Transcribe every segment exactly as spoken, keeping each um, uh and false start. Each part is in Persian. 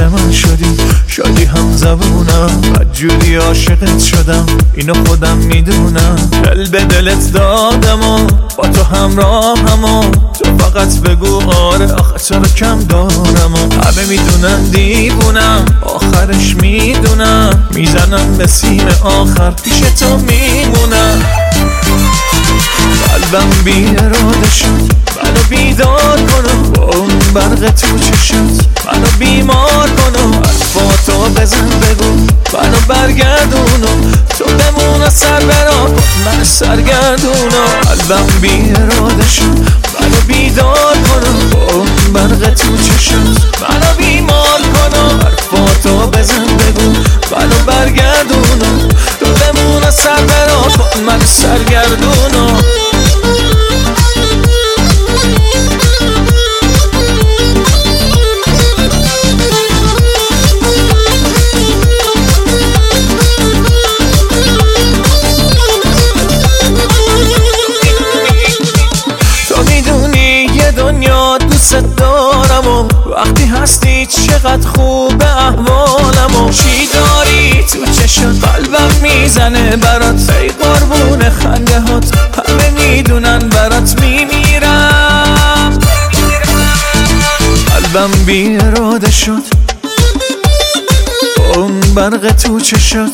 من شدی، شادی هم زبونم، بدجوری عاشقت شدم، اینو خودم میدونم. دل به دلت دادم و با تو همراهم و تو فقط بگو آره، آخه چرا کم دارم و همه میدونن دیوونم، آخرش میدونم، میزنم به سیم آخر پیش تو میمونم. قلبم بی اراده شد منو بیدار کنم، با اون برق تو چشت منو بیمار کنم. حرفاتو بزن بگو منو برگردونم، تو بمون سر برا کن من سرگردونم. قلبم بی اراده شد منو بیدار کنم، با اون برق تو چشت منو بیمار کنم. حرفاتو بزن بگو منو برگردونم، تو بمون سر برا کن من سرگردونم. دنیا دوست دارم و وقتی هستی چقدر خوب احوالم و چی داری تو چشات قلبم میزنه برات، ای قربون خنده هات همه میدونن برات میمیرم. قلبم بی اراده شد اون برق تو چشات،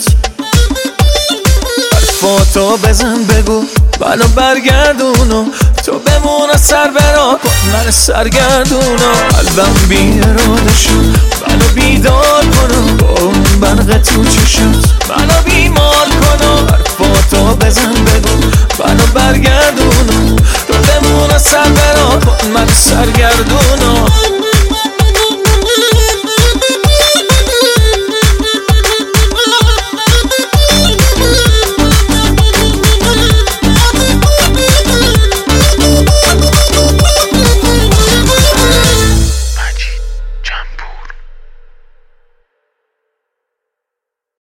حرفاتو بزن بگو منو برگردونو، تو بمون سر برا کن من سرگردونو. قلبم بی اراده شد منو بیدار کنم، با اون برق تو چشت منو بیمار کنم. حرفاتو بزن بگو منو برگردونو، تو بمون سر برا کن من سرگردونو.